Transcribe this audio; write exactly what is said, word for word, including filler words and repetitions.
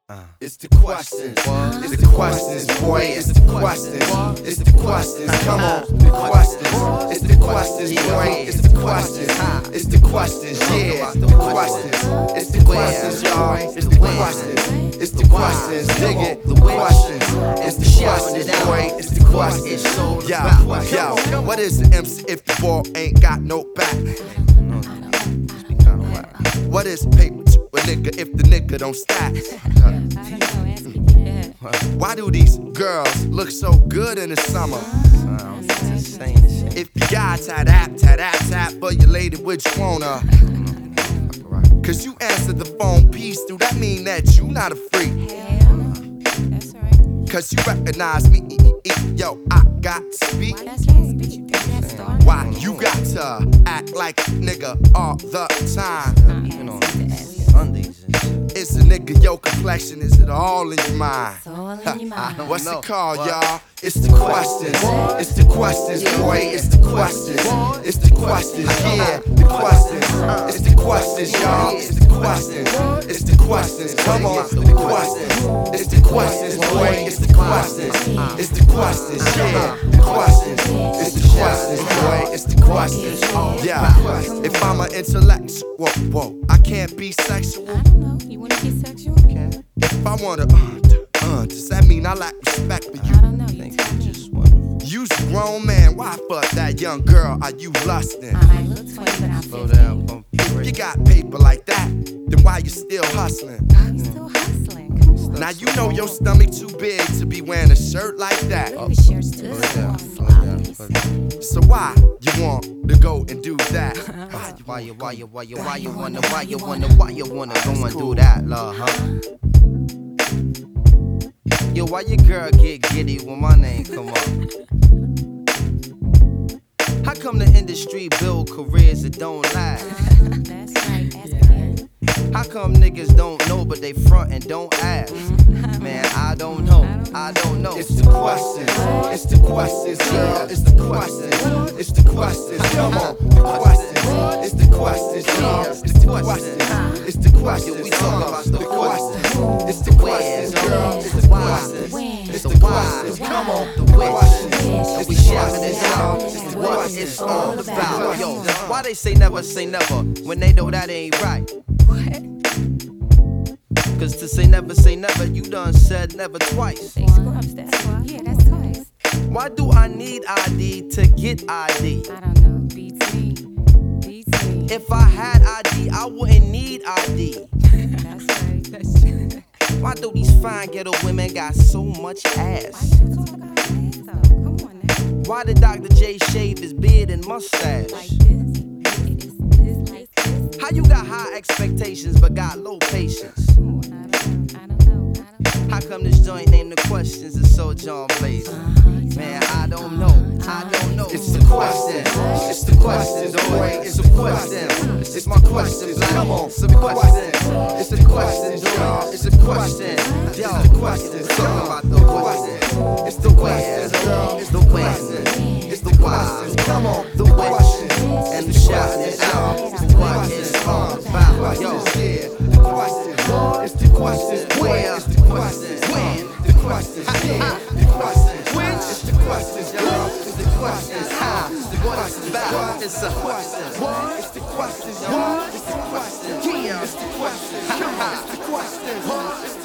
Uh, it's the questions. What? It's the questions, boy. It's the questions. What? It's the questions. Come on, the questions. It's the questions, boy. It's the questions. It's the questions, yeah. The questions. It's the questions, y'all. It's the questions. It's the questions. Dig it. The questions. It's the questions, boy. It's the questions. Yo, yo. What is the M C if the ball ain't got no back? What is paper to a nigga if the nigga don't stack? Why do these girls look so good in the summer? If the guy tap tap tap tap for your lady, which wanna? Cause you answer the phone piece, do that mean that you not a freak? Cause you recognize me, yo, I got to speak. Why you got to act like a nigga all the time? It's a nigga, your complexion, is it all in your mind? What's it called, y'all? It's the questions. It's the questions, boy. It's the questions. It's the questions, yeah. The questions. It's the questions, y'all. It's the questions. It's the questions. Come on, the questions. It's the questions, boy. It's the questions. It's the questions, yeah. The questions. It's the questions, boy. It's the questions. Yeah. If I'm an intellectual, whoa, whoa, I can't be sexual. I don't know. You wanna be sexual? Okay. If I wanna, uh, uh, does that mean I lack respect for you? I don't know. You tell me. Just wonderful. You's a grown man, why fuck that young girl? Are you lusting? I might look twenty, but I'm Slow down, bump. If you got paper like that, then why you still hustling? I'm still hustling. Come on. Now you know your stomach too big to be wearing a shirt like that. Maybe the shirt's too Slow down, small. slow down, slow down. So why you want to go and do that? Why you, why you, why you, why you wanna, why you wanna, why you wanna go and do that, love, huh? Yo, why your girl get giddy when my name come up? How come the industry build careers that don't last? That's right. Ask again. How come niggas don't know but they front and don't ask? Man, I don't know, I don't know. It's the questions, it's the questions, girl, it's the questions, it's the questions, come on, the questions, it's the questions, girl, it's the questions, it's the questions, we talk about the questions, it's the questions, girl, it's the questions, it's the questions, come on, the questions, We sharing this out, this is what it's all about. Yo, why they say never say never when they know that ain't right? Cause to say never say never, you done said never twice. Say scrubs, that's why. Yeah, that's twice. Why do I need I D to get I D? I don't know. Beats me. Beats me. If I had I D, I wouldn't need I D. That's right. That's true. Why do these fine ghetto women got so much Why ass? you gotta talk about ass though? Come on now. Why did Doctor J shave his beard and mustache? Like this. It is this like this. How you got high expectations but got low patience? Come on. I don't know. I don't know. I don't know. How come this joint named The Questions is so John Blaze? Man, I don't know. I don't know. It's the questions, it's the questions, boy, it's the questions, it's my questions, come on, some questions, it's the questions, y'all, it's the questions, yo, the questions, talk about the questions, it's the questions, girl, it's the questions, it's the questions, come on, the questions, and the shouting is out, it's what it's all about, yo, yeah, the questions, it's the questions, where, it's the questions, when, the questions, yeah, the questions, which, it's the questions, y'all, it's the questions, how, it's the questions, about, it's the questions, what, it's the questions, y'all, it's the questions, yeah, it's the questions, how, it's the questions, what,